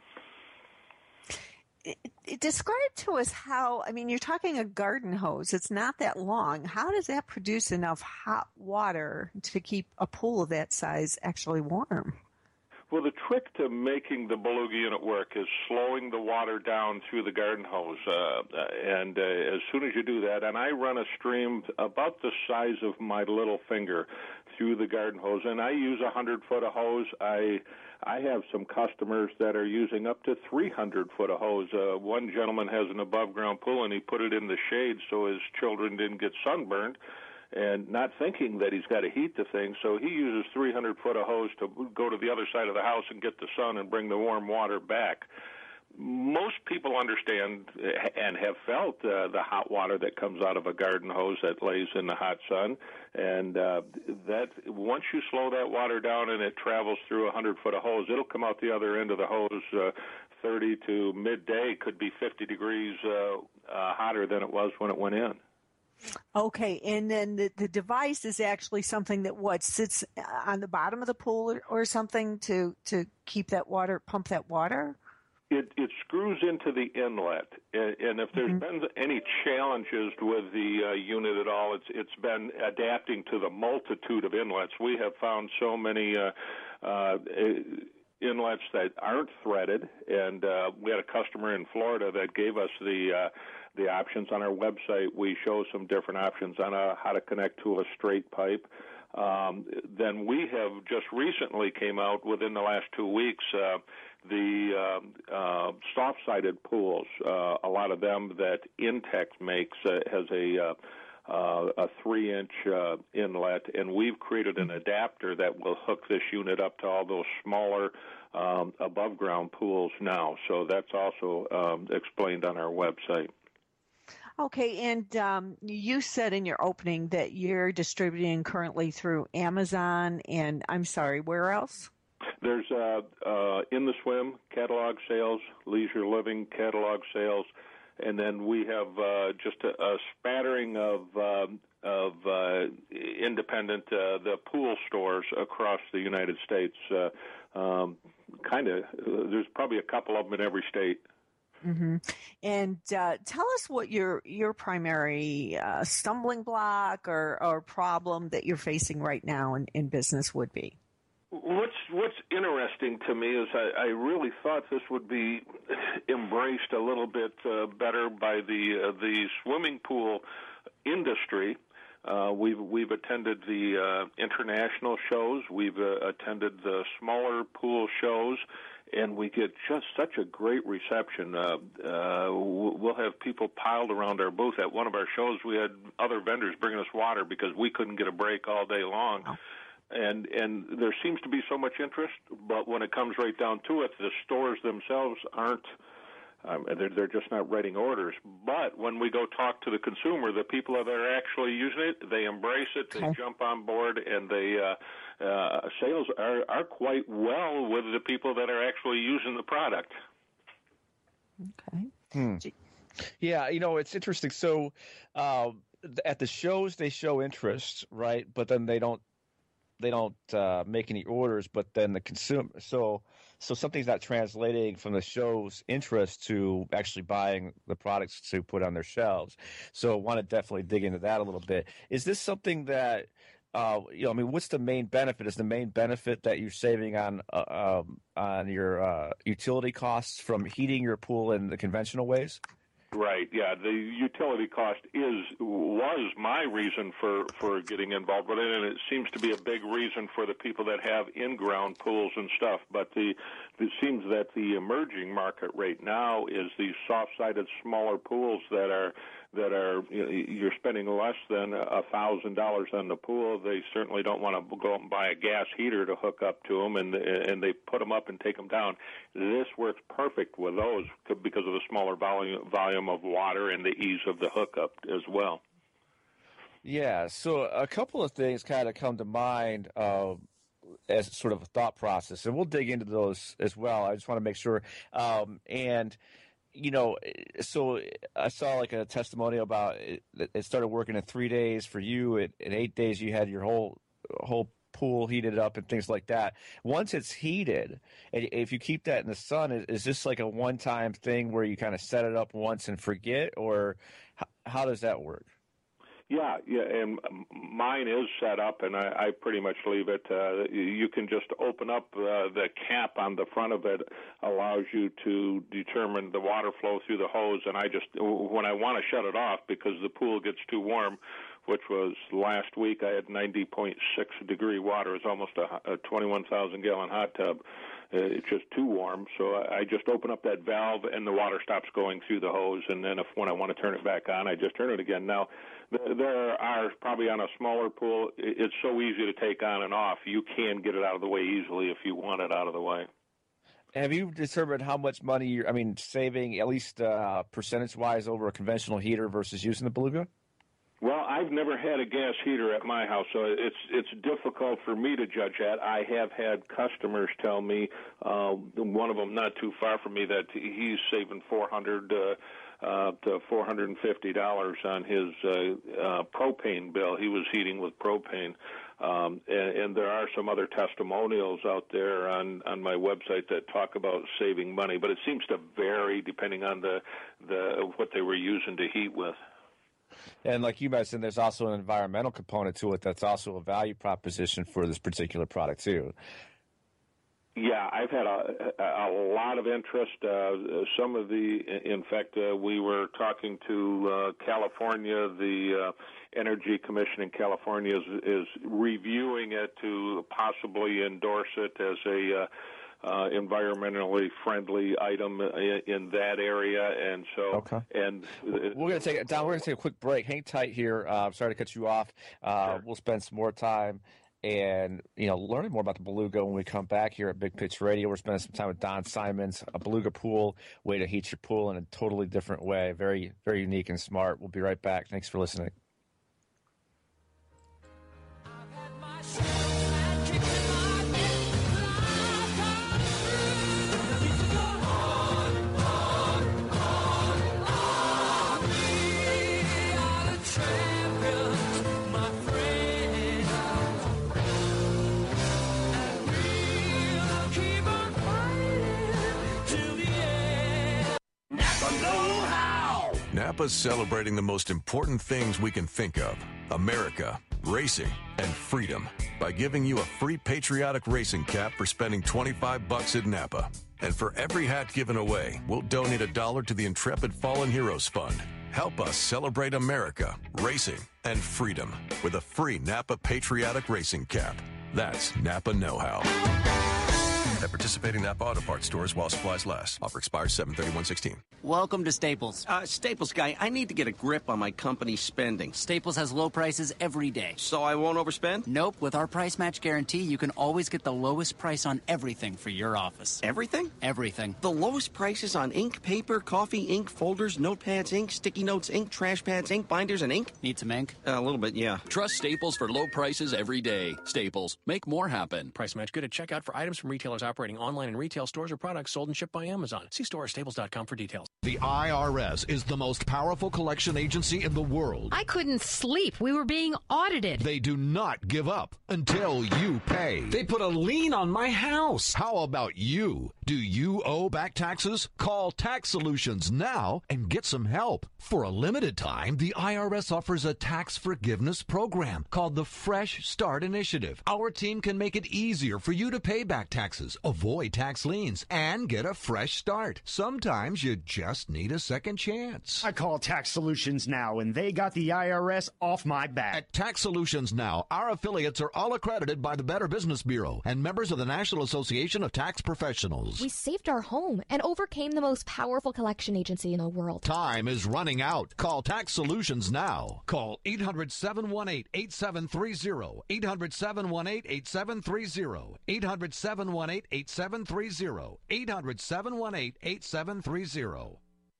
Describe to us how, I mean, you're talking a garden hose. It's not that long. How does that produce enough hot water to keep a pool of that size actually warm? Well, the trick to making the Beluga unit work is slowing the water down through the garden hose. Uh, and uh, as soon as you do that, and I run a stream about the size of my little finger through the garden hose, and I use a one hundred foot of hose. I I have some customers that are using up to three hundred foot of hose. Uh, one gentleman has an above-ground pool, and he put it in the shade so his children didn't get sunburned. and not thinking that he's got to heat the thing, so he uses three hundred foot of hose to go to the other side of the house and get the sun and bring the warm water back. Most people understand and have felt uh, the hot water that comes out of a garden hose that lays in the hot sun, and uh, that once you slow that water down and it travels through a hundred foot of hose, it'll come out the other end of the hose uh, thirty to midday, could be fifty degrees uh, uh, hotter than it was when it went in. Okay, and then the, the device is actually something that what sits on the bottom of the pool or, or something to to keep that water, pump that water. It, it screws into the inlet, and if there's mm-hmm. been any challenges with the uh, unit at all, it's it's been adapting to the multitude of inlets. We have found so many uh, uh, inlets that aren't threaded, and uh, we had a customer in Florida that gave us the uh, the options on our website. We show some different options on uh, how to connect to a straight pipe. Um, then we have just recently came out within the last two weeks. Uh, the uh, uh, soft-sided pools, uh, a lot of them that Intex makes uh, has a uh, uh, a three-inch uh, inlet, and we've created an adapter that will hook this unit up to all those smaller um, above-ground pools now. So that's also um, explained on our website. Okay, and um, you said in your opening that you're distributing currently through Amazon, and I'm sorry, where else? There's uh, uh, In the Swim catalog sales, Leisure Living catalog sales, and then we have uh, just a, a spattering of uh, of uh, independent uh, the pool stores across the United States. Uh, um, kind of, uh, there's probably a couple of them in every state. Mm-hmm. And uh, tell us what your your primary uh, stumbling block or, or problem that you're facing right now in, in business would be. What's what's interesting to me is I, I really thought this would be embraced a little bit uh, better by the uh, the swimming pool industry. Uh, we've we've attended the uh, international shows. We've uh, attended the smaller pool shows, and we get just such a great reception. Uh, uh, we'll have people piled around our booth. At one of our shows, we had other vendors bringing us water because we couldn't get a break all day long. Oh. And and there seems to be so much interest, but when it comes right down to it, the stores themselves aren't, um, they're, they're just not writing orders. But when we go talk to the consumer, the people that are actually using it, they embrace it, they okay. jump on board, and they uh, uh, sales are, are quite well with the people that are actually using the product. Okay. Hmm. Yeah, you know, it's interesting. So uh, at the shows, they show interest, right? But then they don't They don't uh, make any orders, but then the consumer. So, so something's not translating from the show's interest to actually buying the products to put on their shelves. So, I want to definitely dig into that a little bit. Is this something that, uh, you know, I mean, what's the main benefit? Is the main benefit that you're saving on uh, um, on your uh, utility costs from heating your pool in the conventional ways? Right. Yeah. The utility cost is was my reason for, for getting involved with it, and it seems to be a big reason for the people that have in-ground pools and stuff. But the it seems that the emerging market right now is these soft-sided, smaller pools that are that are you know, you're spending less than a thousand dollars on the pool. They certainly don't want to go out and buy a gas heater to hook up to them, and and they put them up and take them down. This works perfect with those because of the smaller volume volume of water and the ease of the hookup as well. Yeah, so a couple of things kind of come to mind uh, as sort of a thought process, and we'll dig into those as well. I just want to make sure. Um, and, you know, so I saw like a testimonial about it, it started working in three days for you. In, in eight days, you had your whole whole pool heated up and things like that. Once it's heated, and if you keep that in the sun, is this like a one-time thing where you kind of set it up once and forget, or how, how does that work? Yeah, yeah, and mine is set up, and I, I pretty much leave it. Uh, you can just open up uh, the cap on the front of it, allows you to determine the water flow through the hose, and I just, when I want to shut it off because the pool gets too warm, which was last week. I had ninety point six degree water. It's almost a, a twenty-one thousand gallon hot tub. Uh, it's just too warm, so I, I just open up that valve and the water stops going through the hose, and then if when I want to turn it back on, I just turn it again. Now, th- there are probably on a smaller pool, it's so easy to take on and off. You can get it out of the way easily if you want it out of the way. Have you determined how much money you're, I mean, saving at least uh, percentage-wise over a conventional heater versus using the Beluga? Well, I've never had a gas heater at my house, so it's it's difficult for me to judge that. I have had customers tell me, uh, one of them not too far from me, that he's saving four hundred uh, uh, to four hundred and fifty dollars on his uh, uh, propane bill. He was heating with propane. Um, and, and there are some other testimonials out there on, on my website that talk about saving money, but it seems to vary depending on the, the what they were using to heat with. And like you mentioned, there's also an environmental component to it that's also a value proposition for this particular product, too. Yeah, I've had a, a lot of interest. Uh, some of the, in fact, uh, we were talking to uh, California. The uh, Energy Commission in California is, is reviewing it to possibly endorse it as a uh, uh, environmentally friendly item in, in that area. And so, okay. and we're going to take Don. We're going to take a quick break. Hang tight here. Uh, I'm sorry to cut you off. Uh, sure. We'll spend some more time and, you know, learning more about the Beluga when we come back here at Big Pitch Radio. We're spending some time with Don Simons, a Beluga pool, way to heat your pool in a totally different way. Very, very unique and smart. We'll be right back. Thanks for listening. Napa's celebrating the most important things we can think of: America, racing, and freedom, by giving you a free patriotic racing cap for spending twenty-five bucks at Napa. And for every hat given away, we'll donate a dollar to the Intrepid Fallen Heroes Fund. Help us celebrate America, racing, and freedom with a free Napa patriotic racing cap. That's Napa know-how. At participating Napa Auto Parts stores while supplies last. Offer expires seven thirty-one sixteen. Welcome to Staples. Uh, Staples guy, I need to get a grip on my company's spending. Staples has low prices every day. So I won't overspend? Nope. With our price match guarantee, you can always get the lowest price on everything for your office. Everything? Everything. The lowest prices on ink, paper, coffee, ink, folders, notepads, ink, sticky notes, ink, trash pads, ink, binders, and ink? Need some ink? Uh, a little bit, yeah. Trust Staples for low prices every day. Staples. Make more happen. Price match good at checkout for items from retailers operating online in retail stores or products sold and shipped by Amazon. See store or staples dot com for details. The I R S is the most powerful collection agency in the world. I couldn't sleep. We were being audited. They do not give up until you pay. They put a lien on my house. How about you? Do you owe back taxes? Call Tax Solutions now and get some help. For a limited time, the I R S offers a tax forgiveness program called the Fresh Start Initiative. Our team can make it easier for you to pay back taxes, avoid tax liens, and get a fresh start. Sometimes you just need a second chance. I call Tax Solutions now, and they got the I R S off my back. At Tax Solutions Now, our affiliates are all accredited by the Better Business Bureau and members of the National Association of Tax Professionals. We saved our home and overcame the most powerful collection agency in the world. Time is running out. Call Tax Solutions now. Call eight hundred, seven one eight, eight seven three zero, eight hundred, seven one eight, eight seven three zero, eight hundred, seven one eight, eight seven three zero, eight hundred, seven one eight, eight seven three zero.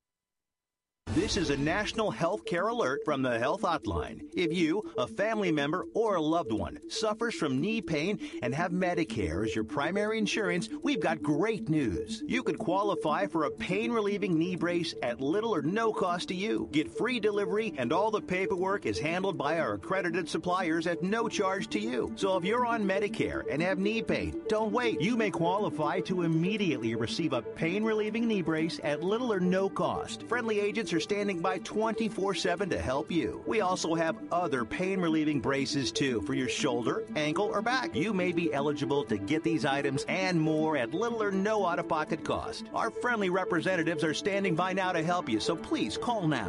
This is a national health care alert from the Health Hotline. If you, a family member, or a loved one suffers from knee pain and have Medicare as your primary insurance, we've got great news. You could qualify for a pain-relieving knee brace at little or no cost to you. Get free delivery, and all the paperwork is handled by our accredited suppliers at no charge to you. So if you're on Medicare and have knee pain, don't wait. You may qualify to immediately receive a pain-relieving knee brace at little or no cost. Friendly agents are standing by twenty-four seven to help you. We also have other pain-relieving braces, too, for your shoulder, ankle, or back. You may be eligible to get these items and more at little or no out-of-pocket cost. Our friendly representatives are standing by now to help you, so please call now.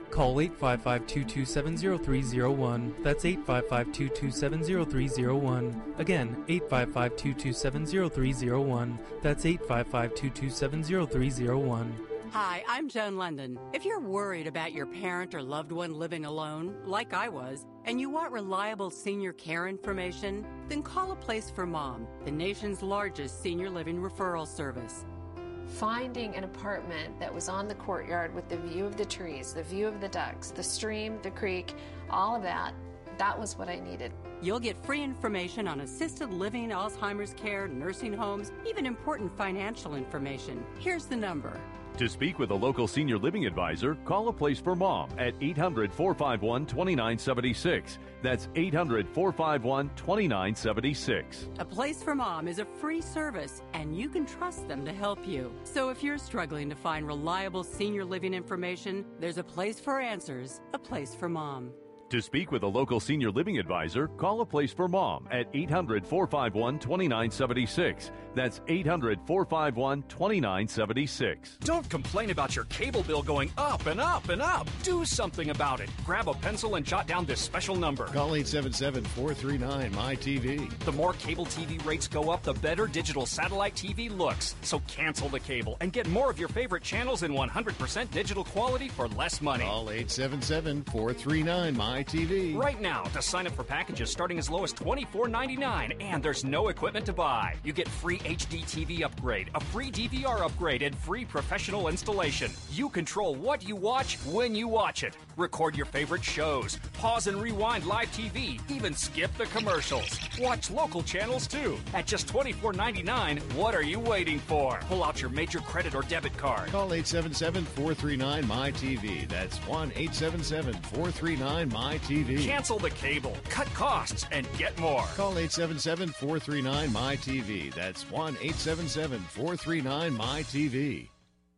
Call eight five five, two two seven, zero three zero one. That's eight five five, two two seven, zero three zero one. Again, eight five five, two two seven, zero three zero one. That's eight five five, two two seven, zero three zero one. Hi, I'm Joan London. If you're worried about your parent or loved one living alone, like I was, and you want reliable senior care information, then call A Place for Mom, the nation's largest senior living referral service. Finding an apartment that was on the courtyard with the view of the trees, the view of the ducks, the stream, the creek, all of that, that was what I needed. You'll get free information on assisted living, Alzheimer's care, nursing homes, even important financial information. Here's the number. To speak with a local senior living advisor, call A Place for Mom at eight hundred, four five one, two nine seven six. That's eight hundred, four five one, two nine seven six. A Place for Mom is a free service, and you can trust them to help you. So if you're struggling to find reliable senior living information, there's a place for answers, A Place for Mom. To speak with a local senior living advisor, call A Place for Mom at eight hundred, four five one, two nine seven six. That's eight hundred, four five one, two nine seven six. Don't complain about your cable bill going up and up and up. Do something about it. Grab a pencil and jot down this special number. Call eight seven seven, four three nine, M Y T V. The more cable T V rates go up, the better digital satellite T V looks. So cancel the cable and get more of your favorite channels in one hundred percent digital quality for less money. Call eight seven seven, four three nine, M Y T V. Right now to sign up for packages starting as low as twenty-four ninety-nine, and there's no equipment to buy. You get free H D T V upgrade, a free D V R upgrade, and free professional installation. You control what you watch when you watch it. Record your favorite shows, pause and rewind live T V, even skip the commercials. Watch local channels too. At just twenty-four ninety-nine, what are you waiting for? Pull out your major credit or debit card. Call eight seven seven, four three nine, M Y T V. That's one eight seven seven, four three nine, M Y T V. Cancel the cable, cut costs, and get more. Call eight seven seven, four three nine, M Y T V. That's one eight seven seven, four three nine, M Y T V.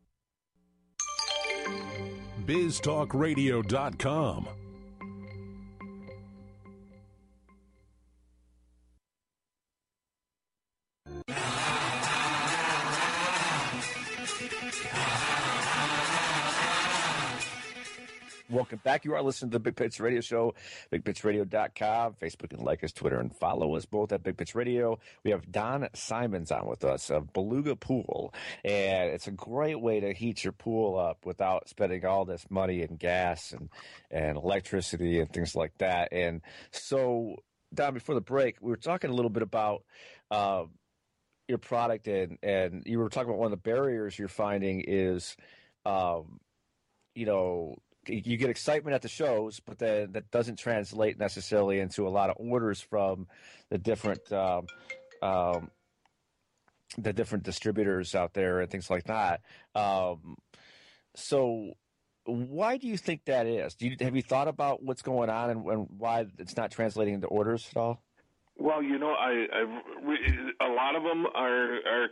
biz talk radio dot com. Welcome back. You are listening to the Big Pitch Radio Show, big pitch radio dot com. Facebook and like us, Twitter, and follow us both at Big Pitch Radio. We have Don Simons on with us of Beluga Pool, and it's a great way to heat your pool up without spending all this money and gas and, and electricity and things like that. And so, Don, before the break, we were talking a little bit about uh, your product, and, and you were talking about one of the barriers you're finding is, um, you know, you get excitement at the shows, but then that doesn't translate necessarily into a lot of orders from the different um, um, the different distributors out there and things like that. Um, so, why do you think that is? Do you, have you thought about what's going on and, and why it's not translating into orders at all? Well, you know, I, I a lot of them are are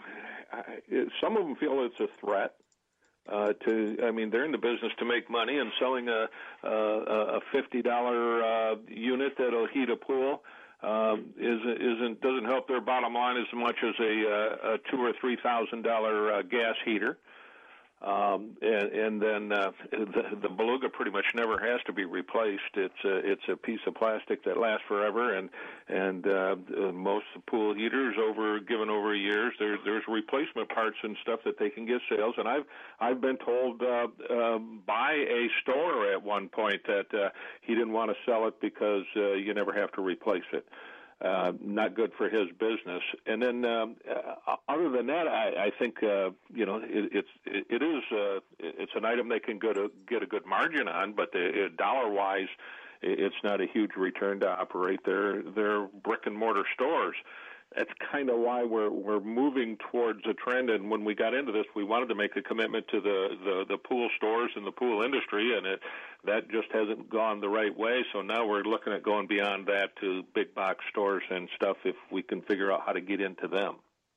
some of them feel it's a threat. Uh, to, I mean, they're in the business to make money, and selling a a, a fifty dollar uh, unit that'll heat a pool um, isn't isn't doesn't help their bottom line as much as a, a two or three thousand dollar uh, gas heater. Um, and, and then uh, the, the Beluga pretty much never has to be replaced. It's a, it's a piece of plastic that lasts forever, and and uh, most pool heaters over given over years, there's there's replacement parts and stuff that they can get sales. And I've I've been told uh, uh, by a store at one point that uh, he didn't want to sell it because uh, you never have to replace it. Uh, not good for his business. And then, um, uh, other than that, I, I think uh, you know it, it's it, it is uh, it's an item they can get a get a good margin on, but the, uh, dollar wise, it's not a huge return to operate their their brick and mortar stores. That's kind of why we're we're moving towards a trend. And when we got into this, we wanted to make a commitment to the, the, the pool stores and the pool industry, and it, that just hasn't gone the right way. So now we're looking at going beyond that to big box stores and stuff if we can figure out how to get into them.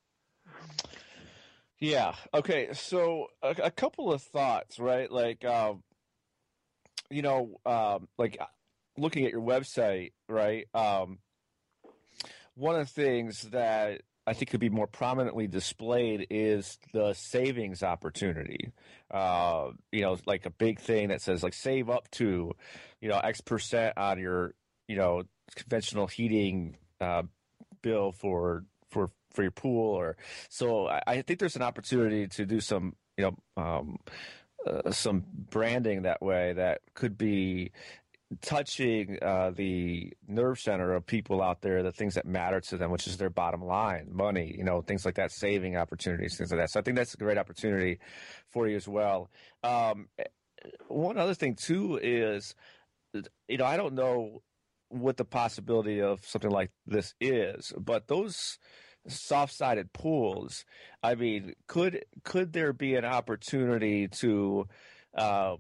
Yeah. Okay. So a, a couple of thoughts, right? Like, um, you know, um, like looking at your website, right? Um, One of the things that I think could be more prominently displayed is the savings opportunity. Uh, you know, like a big thing that says like save up to, you know, X percent on your, you know, conventional heating uh, bill for for for your pool. Or so I, I think there's an opportunity to do some, you know, um, uh, some branding that way that could be touching uh, the nerve center of people out there, the things that matter to them, which is their bottom line, money, you know, things like that, saving opportunities, things like that. So I think that's a great opportunity for you as well. Um, one other thing, too, is, you know, I don't know what the possibility of something like this is, but those soft-sided pools, I mean, could could there be an opportunity to, uh,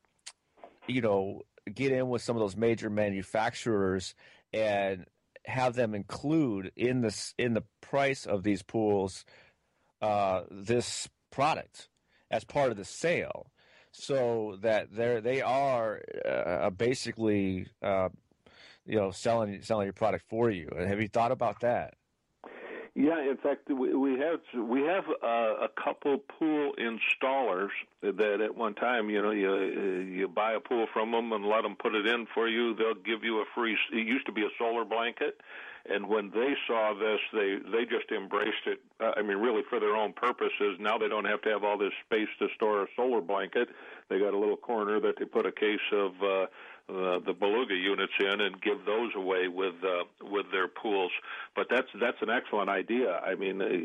you know, get in with some of those major manufacturers and have them include in this in the price of these pools uh, this product as part of the sale, so that they they are uh, basically uh, you know selling selling your product for you. Have you thought about that? Yeah, in fact, we, we have we have uh, a couple pool installers that at one time, you know, you you buy a pool from them and let them put it in for you. They'll give you a free. It used to be a solar blanket, and when they saw this, they they just embraced it. Uh, I mean, really for their own purposes. Now they don't have to have all this space to store a solar blanket. They got a little corner that they put a case of uh, uh, the Beluga units in and give those away with uh, with their pools. But that's that's an excellent idea. I mean, uh,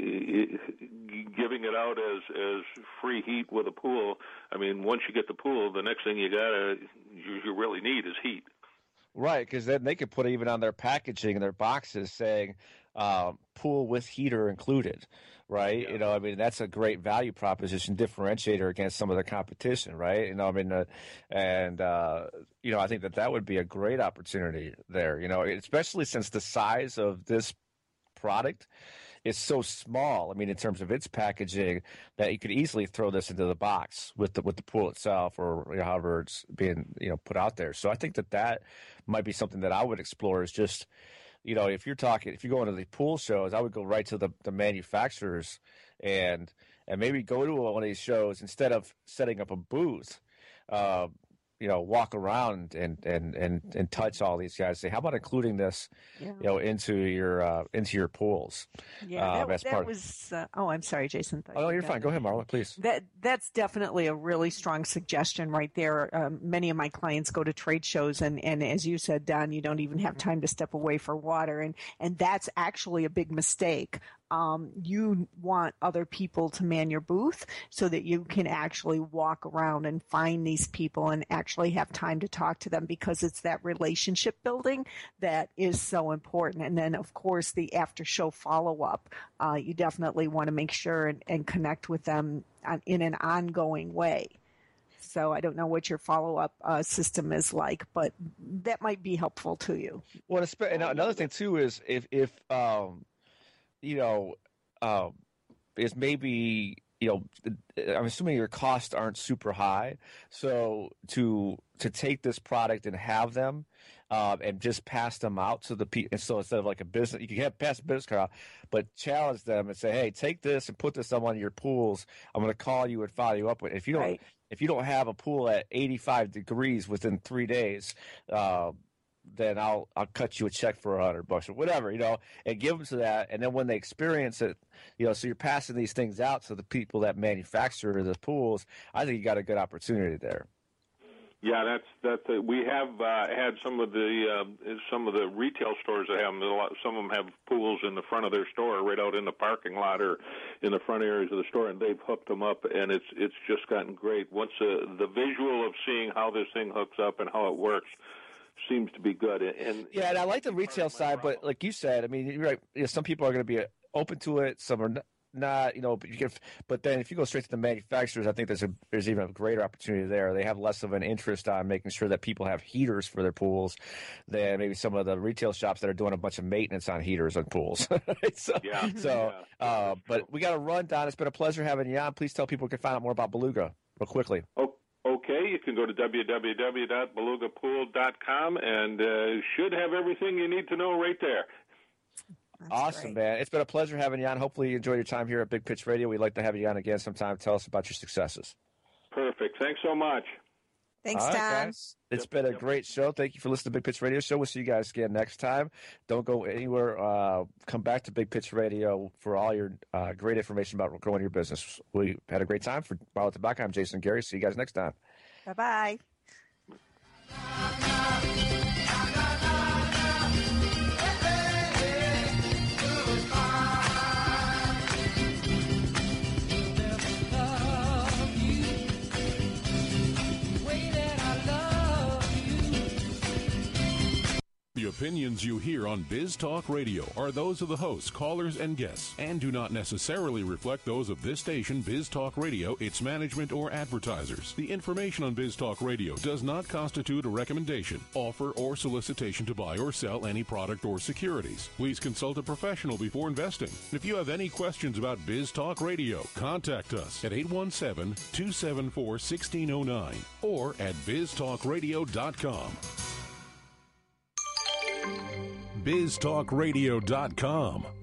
giving it out as as free heat with a pool. I mean, once you get the pool, the next thing you gotta you, you really need is heat. Right, because then they could put even on their packaging and their boxes saying um, "pool with heater included." Right, yeah. You know, I mean, that's a great value proposition differentiator against some of the competition. Right, you know, I mean, uh, and uh, you know, I think that that would be a great opportunity there. You know, especially since the size of this product is so small. I mean, in terms of its packaging, that you could easily throw this into the box with the with the pool itself, or you know, however it's being you know put out there. So I think that that might be something that I would explore. Is just you know, if you're talking, if you're going to the pool shows, I would go right to the, the manufacturers and and maybe go to one of these shows instead of setting up a booth. Uh, you know, walk around and, and, and, and touch all these guys. Say, how about including this, yeah. you know, into your uh, into your pools? Yeah, uh, that, that part was. Uh, oh, I'm sorry, Jason. Oh, you're fine. Go ahead, Marla, please. That that's definitely a really strong suggestion right there. Um, many of my clients go to trade shows, and, and as you said, Don, you don't even have time to step away for water, and and that's actually a big mistake. Um, you want other people to man your booth so that you can actually walk around and find these people and actually have time to talk to them, because it's that relationship building that is so important. And then, of course, the after show follow-up. Uh, you definitely want to make sure and, and connect with them on, in an ongoing way. So I don't know what your follow-up uh, system is like, but that might be helpful to you. Well, and another thing, too, is if, if um, you know, uh, is maybe, you know, I'm assuming your costs aren't super high. So to to take this product and have them um, and just pass them out to the people. And so instead of like a business, you can have pass a business card out, but challenge them and say, hey, take this and put this on one of your pools. I'm going to call you and follow you up with it. If you don't, right. if you don't have a pool at eighty-five degrees within three days, uh, then I'll I'll cut you a check for a hundred bucks or whatever, you know, and give them to that. And then when they experience it, you know, so you're passing these things out to the people that manufacture the pools. I think you got a good opportunity there. Yeah, that's that's. Uh, we have uh, had some of the uh, some of the retail stores that have them. A lot, some of them have pools in the front of their store, right out in the parking lot or in the front areas of the store, and they've hooked them up, and it's it's just gotten great. Once uh, the visual of seeing how this thing hooks up and how it works seems to be good. And yeah, and I like the retail side, but like you said, I mean, you're right. You know, some people are going to be open to it, some are not. You know, but you can. But then if you go straight to the manufacturers, I think there's a there's even a greater opportunity there. They have less of an interest on making sure that people have heaters for their pools than maybe some of the retail shops that are doing a bunch of maintenance on heaters on pools. so, yeah. So, yeah. Uh, but we got to run, Don. It's been a pleasure having you on. Please tell people can find out more about Beluga real quickly. Oh. Okay, you can go to w w w dot beluga pool dot com and uh, should have everything you need to know right there. awesome, man. It's been a pleasure having you on. Hopefully you enjoy your time here at Big Pitch Radio. We'd like to have you on again sometime. Tell us about your successes. Perfect. Thanks so much. Thanks, All right, Don. guys. It's been a great show. Thank you for listening to Big Pitch Radio Show. We'll see you guys again next time. Don't go anywhere. Uh, come back to Big Pitch Radio for all your uh, great information about growing your business. We had a great time. For Marla Tabaka, I'm Jason Gary. See you guys next time. Bye-bye. The opinions you hear on Biz Talk Radio are those of the hosts, callers, and guests, and do not necessarily reflect those of this station, Biz Talk Radio, its management, or advertisers. The information on Biz Talk Radio does not constitute a recommendation, offer, or solicitation to buy or sell any product or securities. Please consult a professional before investing. If you have any questions about Biz Talk Radio, contact us at eight one seven, two seven four, one six zero nine or at biz talk radio dot com. biz talk radio dot com.